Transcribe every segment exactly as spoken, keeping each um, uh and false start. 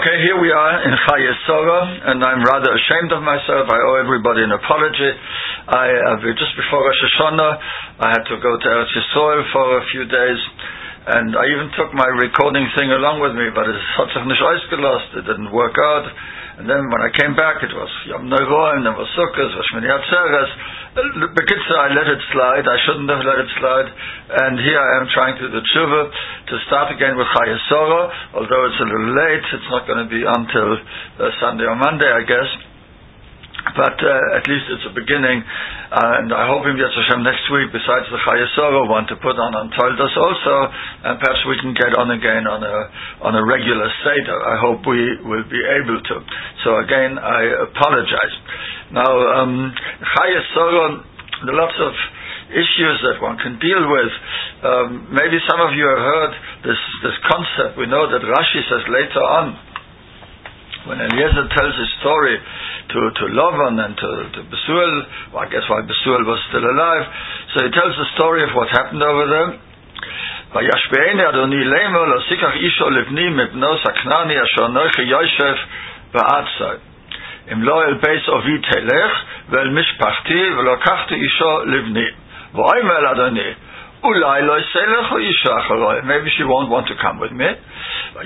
Okay, here we are in Chayei Sarah, and I'm rather ashamed of myself. I owe everybody an apology. I, uh, just before Rosh Hashanah, I had to go to Eretz Yisrael for a few days, and I even took my recording thing along with me, but it hat sich nicht ausgelost. It didn't work out. And then when I came back, it was Yom Noroim, then was Sukkot, was Shmini Atzeres. Bekitzer, I let it slide. I shouldn't have let it slide. And here I am trying to do tshuva to start again with Chayei Sarah. Although it's a little late, it's not going to be until uh, Sunday or Monday, I guess. But uh, at least it's a beginning, uh, and I hope in Yetz Hashem next week, besides the Chayei Sarah one, to put on on Toldos also, and perhaps we can get on again on a on a regular Seder. I hope we will be able to. So again, I apologize. Now, um, Chayei Sarah, there are lots of issues that one can deal with. Um, maybe some of you have heard this this concept. We know that Rashi says later on, when Eliezer tells his story to, to Lavan and to, to Besuel, well, I guess while Besuel was still alive, so he tells the story of what happened over there. Vayashbe'eni Adoni Leimo lo sikach isho livni mibno saknani asher nochi Yosef ba'atzai im lo el beis ovi telech ve'el mishpachti ve'lo kachti isho livni v'oimel Adoni ulai lo yiselech o isho acharoi, maybe she won't want to come with me. I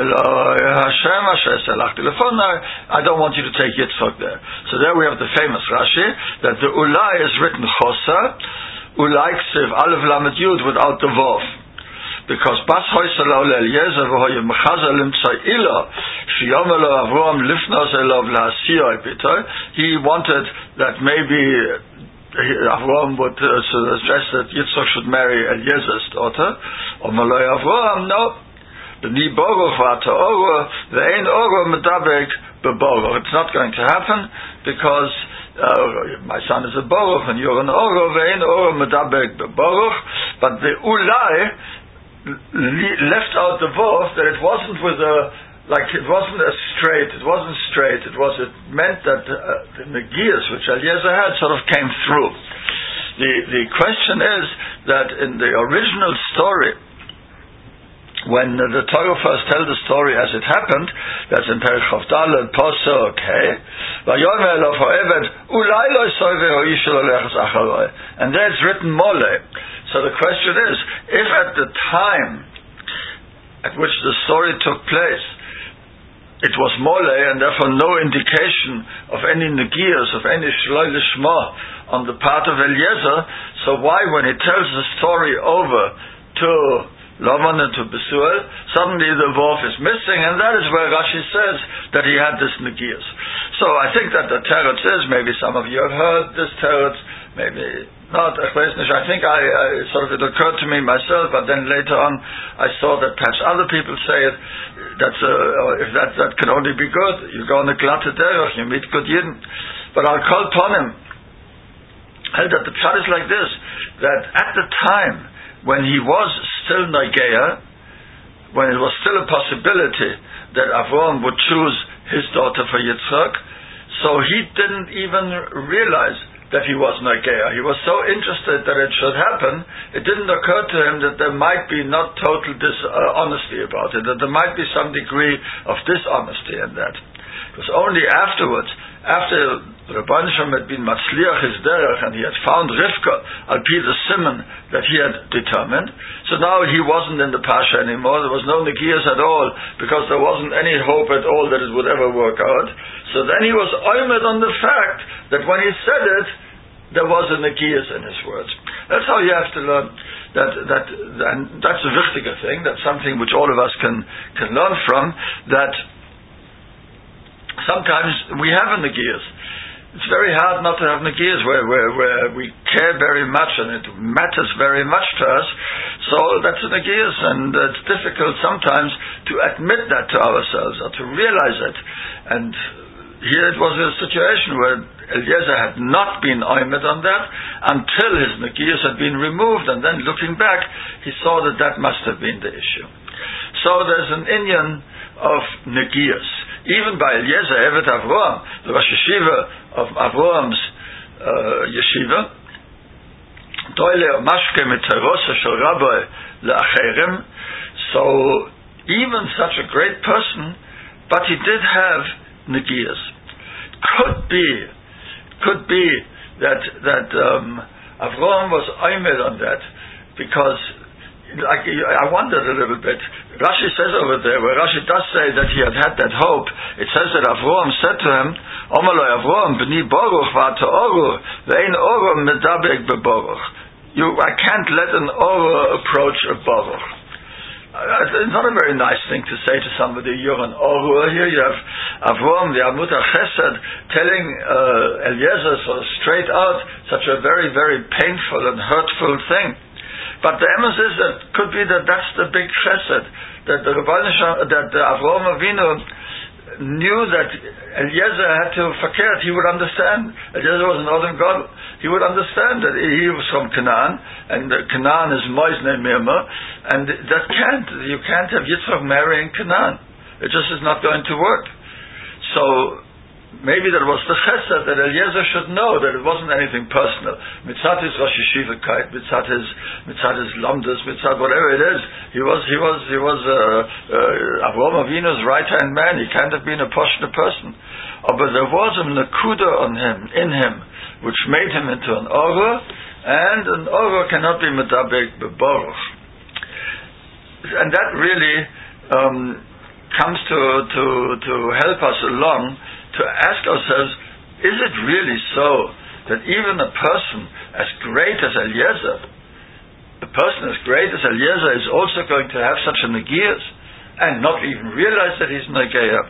don't want you to take Yitzchak there. So there we have the famous Rashi that the Ulai is written Chosa, Ulai Ksiv Aleph Lamed Yud without the Vav, because Bas Hoysala Eliezer v'Hoyim Mechaza Limtzai Ila Shiyomelo Avrom Lifnos Elov Lahasiyoi B'Toy. He wanted that maybe Avram would uh, suggest that Yitzchak should marry Eliezer's daughter. Or Malay Avram, no. The Ni Boruch V'Ta'oro Ve'ein Oro Medabek B'Boruch. It's not going to happen because uh, my son is a Boruch and you're an Oro. Ve'ein Oro Medabek B'Boruch. But the Ulai left out the Vav, that it wasn't with a, like it wasn't a straight, it wasn't straight, it was, it meant that uh, the Negias which Eliezer had sort of came through. The, the question is that in the original story, when uh, the Torah first tells the story as it happened, that's in Perek Chavdalad Pasuk Hey, Vayomer Elav Ha'eved Ulai Lo Yisoveh Ho'ish Lo Lechas Acharoi, and there it's written Mole. So the question is, if at the time at which the story took place it was Mole, and therefore no indication of any negias, of any Shloi Lishma on the part of Eliezer, so why, when he tells the story over to Lavan and to Besuel, suddenly the Vav is missing, and that is where Rashi says that he had this negias. So I think that the teretz is, maybe some of you have heard this teretz, maybe not, I think I, I sort of, it occurred to me myself, but then later on I saw that perhaps other people say it, that's uh, if that, that can only be good. You go on a glatte derech, you meet good yidden. But I'll call upon him, that the pshat is like this, that at the time when he was still Nagea, when it was still a possibility that Avram would choose his daughter for Yitzchak, so he didn't even realize that he was Nagea. He was so interested that it should happen, it didn't occur to him that there might be not total dishonesty uh, about it, that there might be some degree of dishonesty in that. It was only afterwards, after Rabban Shem had been Matzliach his derech, and he had found Rivka al pi the simon that he had determined. So now he wasn't in the Pasha anymore. There was no Negias at all, because there wasn't any hope at all that it would ever work out. So then he was oimed on the fact that when he said it, there was a Negias in his words. That's how you have to learn. That that and that's a wichtiger thing. That's something which all of us can can learn from. That sometimes we have a Negias. It's very hard not to have negias where, where, where we care very much and it matters very much to us. So that's a negias, and it's difficult sometimes to admit that to ourselves or to realize it. And here it was a situation where Eliezer had not been oimed on that until his negias had been removed, and then looking back he saw that that must have been the issue. So there's an inyan of negias. Even by Eliezer, Evet Avraham, the Rosh Yeshiva of Avraham's uh, yeshiva, Doile Mashke Mitarosa Shel Rabbi Le'acherim. So even such a great person but he did have negiyas. Could be, could be that that um, Avraham was oimed on that, because like, I wondered a little bit. Rashi says over there, where Rashi does say that he had had that hope, it says that Avraham said to him, Omaloi Avraham, b'ni Baruch v'ata oru, v'ein oru medabek bebaruch. You, I can't let an oru approach a baruch. It's not a very nice thing to say to somebody, you're an oru. Here you have Avraham, the Amut HaChesed, telling uh, Eliezer so straight out such a very, very painful and hurtful thing. But the emes is that could be that that's the big chesed, that the that the Avraham Avinu knew that Eliezer had to fakert. He would understand. Eliezer was an Odom God. He would understand that he was from Canaan, and Canaan is Moisne Mirma, and that can't, you can't have Yitzchak marrying Canaan. It just is not going to work. So maybe that was the chesed that Eliezer should know that it wasn't anything personal. Mitzat his Rosh Yeshiva-kite, mitzat his mitzat his lamdas, mitzat whatever it is. He was he was he was uh, uh, Avraham Avinu's right hand man. He can't have been a poshna person. Oh, but there was a nakuda on him, in him, which made him into an orah, and an orah cannot be medabek bebaruch. And that really um, comes to to to help us along, to ask ourselves, is it really so that even a person as great as Eliezer, a person as great as Eliezer is also going to have such a negiyas and not even realize that he's negeya?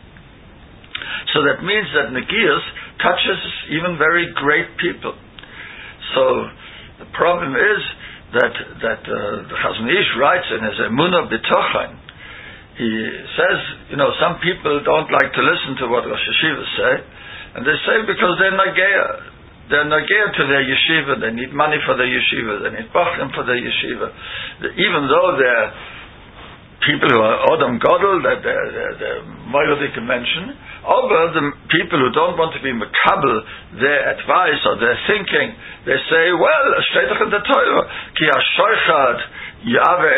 So that means that negiyas touches even very great people. So the problem is that that uh, the Chazon Ish writes in his Emunah B'tochain, he says, you know, some people don't like to listen to what Rosh Yeshivas say, and they say because they're nageya. They're nageya to their yeshiva, they need money for their yeshiva, they need bachrim for their yeshiva. Even though they're people who are Odom Godel, that they're, they're, they're Moiridik mention, over the people who don't want to be makabel their advice or their thinking, they say, well, steht doch in der Torah, ki ha-shoichat it's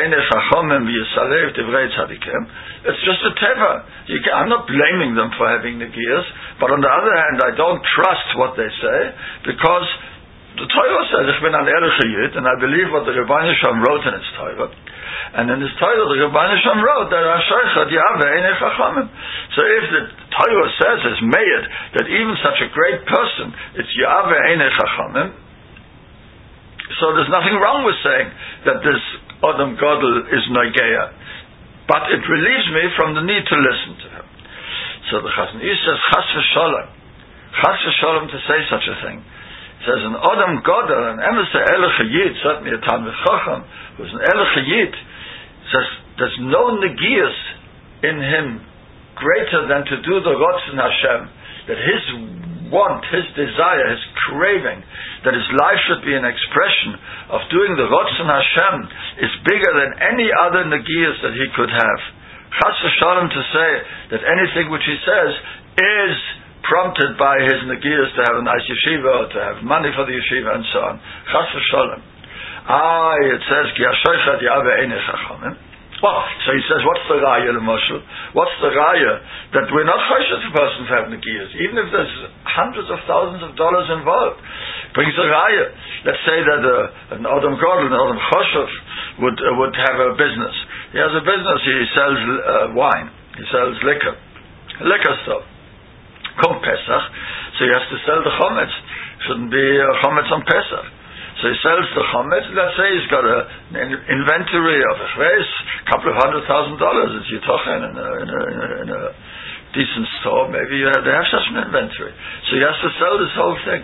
just a teva. You can, I'm not blaming them for having negiyas, but on the other hand, I don't trust what they say, because the Torah says, ich bin an ehrlicher Yid, and I believe what the Rebbeinu Shalom wrote in his Torah. And in his Torah, the Rebbeinu Shalom wrote that Ashoichat Yahweh Einei Chachamim. So if the Torah says, as made, that even such a great person, it's Yahweh Einei Chachamim, so there's nothing wrong with saying that this Odom Godel is Nageya. But it relieves me from the need to listen to him. So the Chazon Ish says, Chas v'sholem. Chas v'sholem to say such a thing. He says, an Odom Godel, an emes Elech Yid, certainly a Talmid Chacham, who's an Elech Yid, says, there's no Negiyas in him greater than to do the Rotzen Hashem, that his want, his desire, his craving, that his life should be an expression of doing the Rotzen Hashem, is bigger than any other negiyas that he could have. Chas v'sholem to say that anything which he says is prompted by his negiyas to have a nice yeshiva, or to have money for the yeshiva, and so on. Chas v'sholem. Ah, it says, Ki ha-shoichat Yahweh Einei Chachamim. Well, so he says, what's the raya, the Moshel? What's the raya that we're not choshet a person to have negiyas, even if there's hundreds of thousands of dollars involved? Brings a raya. Let's say that uh, an Odom Godel, an Odom Choshev would uh, would have a business. He has a business. He sells uh, wine. He sells liquor, liquor stuff. Come Pesach, so he has to sell the chometz. Shouldn't be uh, chometz on Pesach. So he sells the chometz. Let's say he's got a, an inventory of a couple of hundred thousand dollars. It's yitochen in a, in a, in a, in a decent store. Maybe you have, they have such an inventory. So he has to sell this whole thing.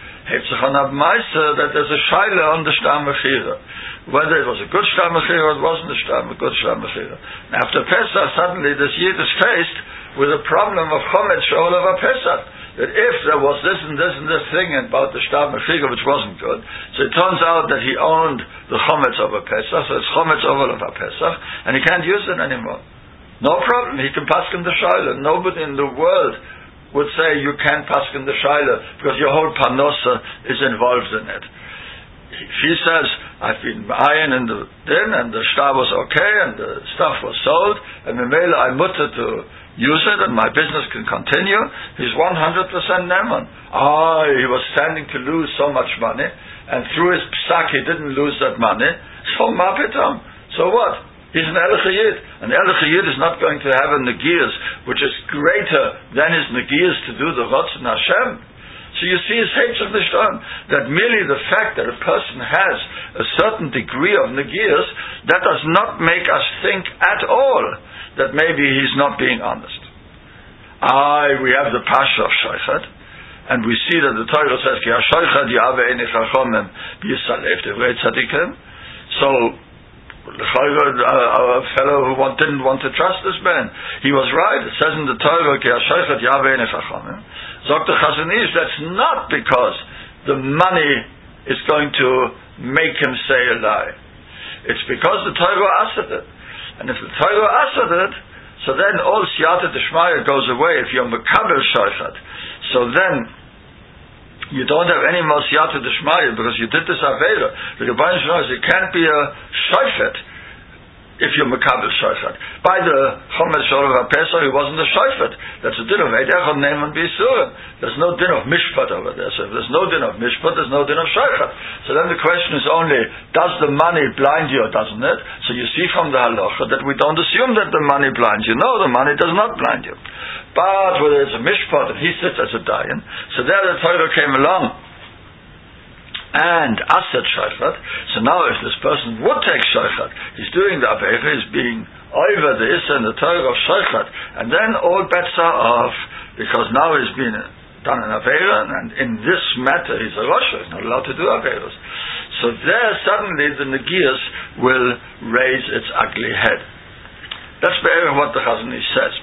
That there's a shaila on the shtar mechira, whether it was a good shtar mechira or it wasn't a shtar, a good shtar mechira. After Pesach, suddenly this Yid is faced with a problem of chometz shol of a Pesach. That if there was this and this and this thing about the shtar mechira which wasn't good, so it turns out that he owned the chometz of a Pesach, so it's chometz over of a Pesach, and he can't use it anymore. No problem, he can pass in the shaila. Nobody in the world would say you can't pass in the shaila because your whole parnosa is involved in it. If he says, I've been iron in the din and the shtar was okay and the stuff was sold, and Memela I mutter to use it and my business can continue, he's one hundred percent neman. Ah, he was standing to lose so much money, and through his psak he didn't lose that money, so mapitam. So what? He's an Elech Yid. An Elech Yid is not going to have a Negias which is greater than his Negias to do the Ratzon Hashem. So you see his Heitzach Nishtan, that merely the fact that a person has a certain degree of Negias, that does not make us think at all that maybe he's not being honest. Aye, we have the Pasha of Shaychat, and we see that the Torah says, Ki ha-Shaychat ya'ave einei chachomim b'yisalev devrei tzadikim. So, a fellow who want, didn't want to trust this man, he was right. It says in the Torah, Ki ha-Shaychat ya'ave einei chachomim. Zok the Chazon Ish, that's not because the money is going to make him say a lie. It's because the Torah asked it. And if the Torah asked it, so then all siyata d'shmaya goes away if you're mekabel shaychat. So then you don't have any more siyata d'shmaya because you did this avera. The Rebbeinu Shalom says it can't be a shaychat if you're mekabel shaychat. By the Chomesh Shalom HaPesach, he wasn't a shaychat. That's a din of Eidechad Neiman B'Yisurim. There's no din of mishpat over there. So if there's no din of mishpat, there's no din of shaychat. So then the question is only, does the money blind you or doesn't it? So you see from the halacha that we don't assume that the money blinds you. No, the money does not blind you. But whether it's a mishpat and he sits as a dayan, so there the Torah came along and asked shaychat. So now if this person would take shaychat, he's doing the avera, he's being over the issa and the Torah of shaychat, and then all bets are off, because now he's been done an avera, and in this matter he's a Rosh, he's not allowed to do averas. So there suddenly the Negias will raise its ugly head. That's what the Chazon Ish says.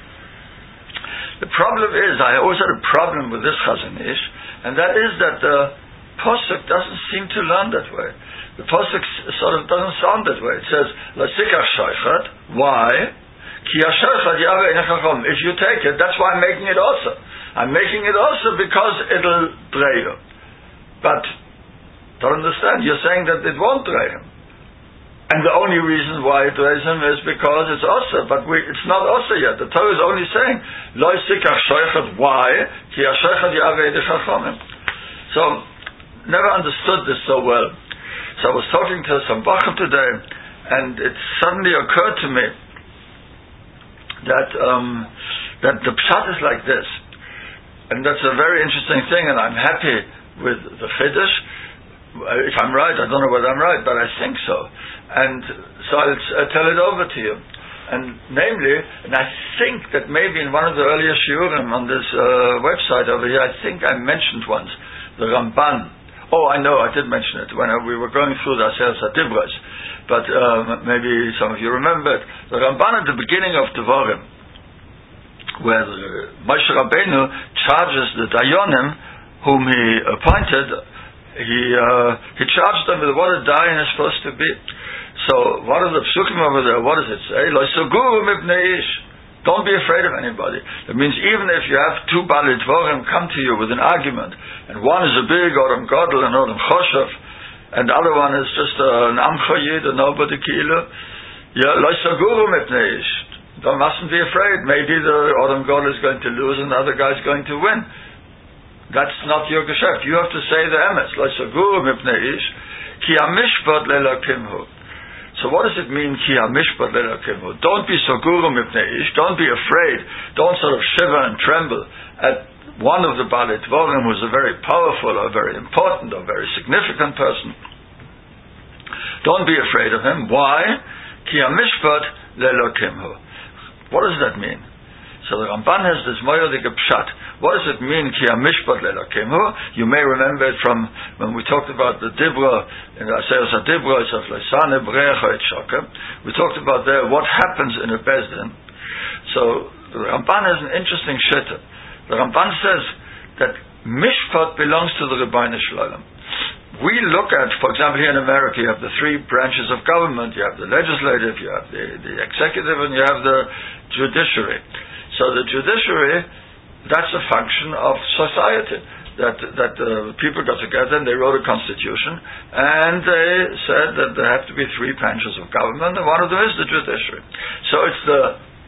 The problem is, I always had a problem with this Chazon Ish, and that is that the Posuk doesn't seem to learn that way. The Posuk sort of doesn't sound that way. It says, L'sikach shaychat. Why? Ki ha-shaychat ya'ave einei chachom. If you take it, that's why I'm making it also. I'm making it also because it'll dray you. But, don't understand, you're saying that it won't dray him. And the only reason why it drays him is because it's also, but we, it's not also yet. The Torah is only saying, Lo sikach shaychat. Why? Ki ha-shaychat ya'ave einei chachom. So, never understood this so well. So I was talking to some bacham today, and it suddenly occurred to me that um, that the pshat is like this, and that's a very interesting thing. And I'm happy with the chiddush. If I'm right, I don't know whether I'm right, but I think so. And so I'll, I'll tell it over to you. And namely, and I think that maybe in one of the earlier shiurim on this uh, website over here, I think I mentioned once the Ramban. Oh, I know, I did mention it when we were going through the Aseret HaDibros, but uh, maybe some of you remember it. The Ramban at the beginning of Devarim, where Moshe Rabbeinu charges the Dayanim whom he appointed, he uh, he charged them with what a Dayan is supposed to be. So, what are the psukim over there? What does it say? Lo yisoguru mipnei ish. Don't be afraid of anybody. That means even if you have two Balei Dvorim come to you with an argument, and one is a big Odom Gadol and Odom Choshev, and the other one is just uh, an Amcha Yid, a nobody Kilo, yeah, Lo Yisaguru Mipnei Ish. Don't mustn't be afraid. Maybe the Odom Gadol is going to lose and the other guy is going to win. That's not your geschäft. You have to say the emes. Lo Yisaguru Mipnei Ish, Ki HaMishpat Le'Elokimhu. So what does it mean, Ki ha-mishpat le'elokimhu? Don't be so guru mipnei ish. Don't be afraid. Don't sort of shiver and tremble at one of the Balei Dvorim who's a very powerful or very important or very significant person. Don't be afraid of him. Why? Ki ha-mishpat le'elokimhu. What does that mean? So the Ramban has this moyodik pshat. What does it mean, Ki ha-mishpat le'elokimhu? You may remember it from when we talked about the Dibra, in the Aseret HaDibros of Leisane, Brecha, et Shokem. We talked about there what happens in a Bezdin. So the Ramban has an interesting shitta. The Ramban says that mishpat belongs to the Rebbeinu Shalom. We look at, for example, here in America, you have the three branches of government. You have the legislative, you have the, the executive, and you have the judiciary. So the judiciary, that's a function of society. That that uh, people got together and they wrote a constitution, and they said that there have to be three branches of government, and one of them is the judiciary. So it's the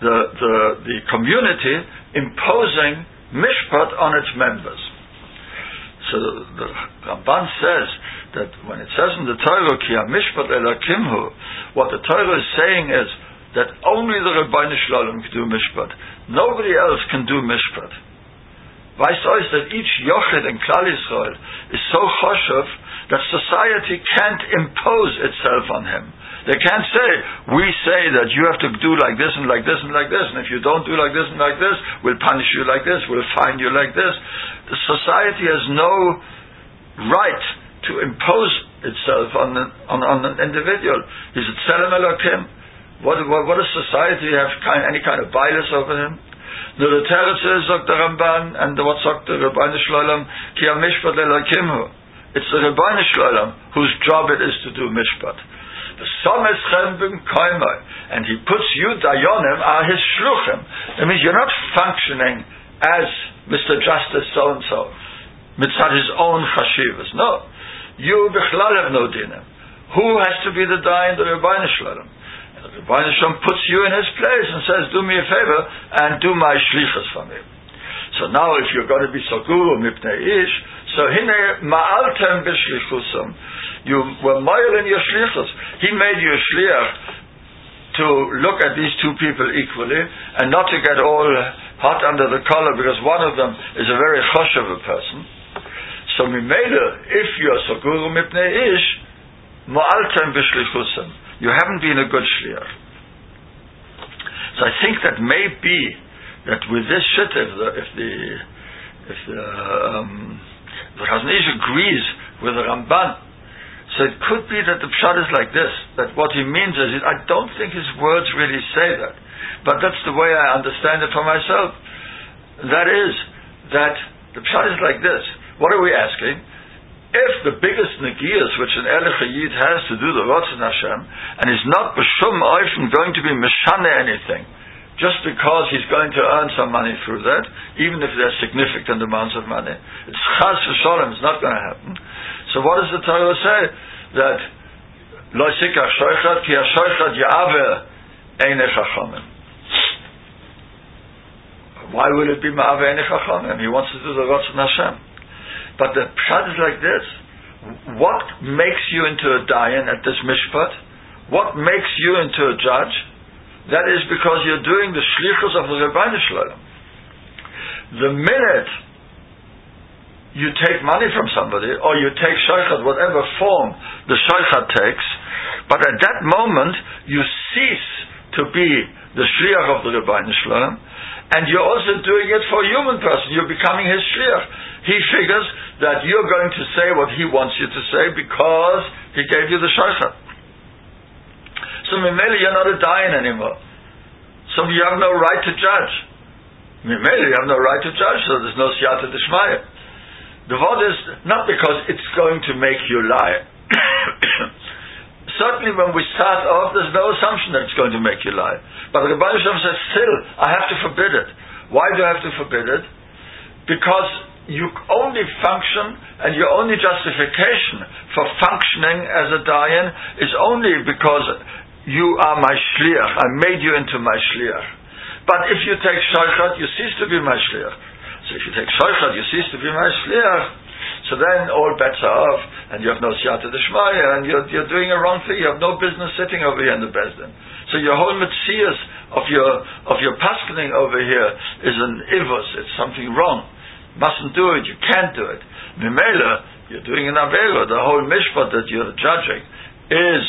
the, the, the community imposing mishpat on its members. So the Ramban says that when it says in the Torah, Ki ha-mishpat elakimhu, what the Torah is saying is that only the Rebbeinu Shalom can do mishpat. Nobody else can do mishpat. Weißt du, that each yochid in Klal Yisrael is so choshev that society can't impose itself on him. They can't say, we say that you have to do like this and like this and like this, and if you don't do like this and like this, we'll punish you like this, we'll fine you like this. The society has no right to impose itself on an, on, on an individual. Is it Tzelem Elokim? What, what, what does society have kind, any kind of bias over him? No, the Teretz is, sagt the Ramban, and the, what sagt the Rebbeinu Shalom, Ki ha-mishpat elokimhu. It's the Rebbeinu Shalom whose job it is to do mishpat. The Someschem b'm koimai, and he puts you dayonim are his shluchim. That means you're not functioning as Mister Justice so and so, mitzad his own chashivas. No, you bichlal have no dinim. Who has to be the dayan? The Rebbeinu Shalom. And the Rebbeinu Shalom puts you in his place and says, "Do me a favor and do my shlichus for me." So now, if you're going to be soguru mipnei ish, so hine ma'altem b'shlichusam. You were moil in your shlichus. He made you a shliach to look at these two people equally and not to get all hot under the collar because one of them is a very choshev person. So mimele, if you're soguru mipnei ish, ma'altem b'shlichusam. You haven't been a good shliach. So I think that may be that with this shit, if the if the if the um, the Chazon Ish agrees with the Ramban, so it could be that the pshat is like this. That what he means is, I don't think his words really say that, but that's the way I understand it for myself. That is that the pshat is like this. What are we asking? If the biggest negiyas which an Elech Yid has to do the Ratzon Hashem, and is not b'shum oifen going to be meshane anything, just because he's going to earn some money through that, even if they're significant amounts of money, it's chas v'sholem, it's not going to happen. So what does the Torah say? That lo sikach shoichat ki ha-shoichat ya'aver einei chachamim. Why will it be ma'aver einei chachamim? He wants to do the Ratzon Hashem. But the pshat is like this. What makes you into a dayan at this mishpat? What makes you into a judge? That is because you're doing the shlichus of the Rebbeinu Shalom. The minute you take money from somebody, or you take shaychat, whatever form the shaychat takes, but at that moment you cease to be the shliach of the Rebbeinu Shalom, and you're also doing it for a human person. You're becoming his shliach. He figures that you're going to say what he wants you to say because he gave you the shaychat. So Mimele, you're not a dayan anymore. So you have no right to judge. Mimele, you have no right to judge, so there's no siyata d'shmaya. The word is not because it's going to make you lie. Certainly when we start off, there's no assumption that it's going to make you lie. But the Rebbeinu Shalom says, still, I have to forbid it. Why do I have to forbid it? Because you only function, and your only justification for functioning as a dayan is only because you are my shliach. I made you into my shliach. But if you take shaychat, you cease to be my shliach. So if you take shaychat, you cease to be my shliach. So then all bets are off, and you have no siyata d'shmaya, and you're, you're doing a wrong thing. You have no business sitting over here in the Beis Din. So your whole metzias of your of your paskening over here is an ivus. It's something wrong. Mustn't do it. You can't do it. Mimela, you're doing an avera. The whole mishpat that you're judging is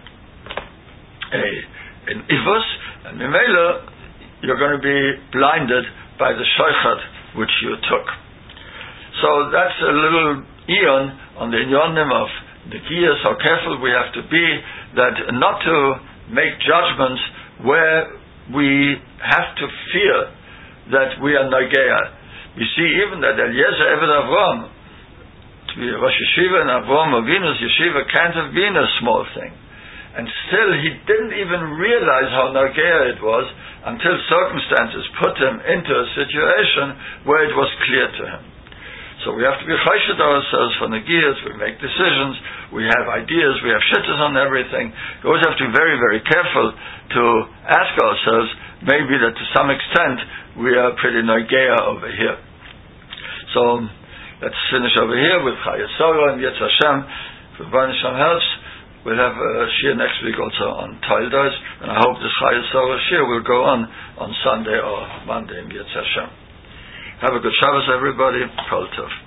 a an ivus, and Mimela, you're going to be blinded by the shaychat which you took. So that's a little eon on the inyonim of the gears, how careful we have to be that not to make judgments where we have to fear that we are nagea. You see, even that Eliezer Eved Avram, to be Rosh Yeshiva and Avram Avinu's Yeshiva can't have been a small thing. And still he didn't even realize how nagea it was until circumstances put him into a situation where it was clear to him. So So we have to be choshed ourselves for Nagias. We make decisions. We have ideas. We have shittas on everything. We always have to be very, very careful to ask ourselves, maybe that to some extent we are pretty Nagea over here. So let's finish over here with Chayei Sarah and Yetz Hashem. If Rebbeinu Shalom helps, we'll have a shir next week also on Toldos, and I hope this Chayei Sarah shir will go on on Sunday or Monday in Yetz Hashem. Have a good Shabbos, everybody. Kol Tov.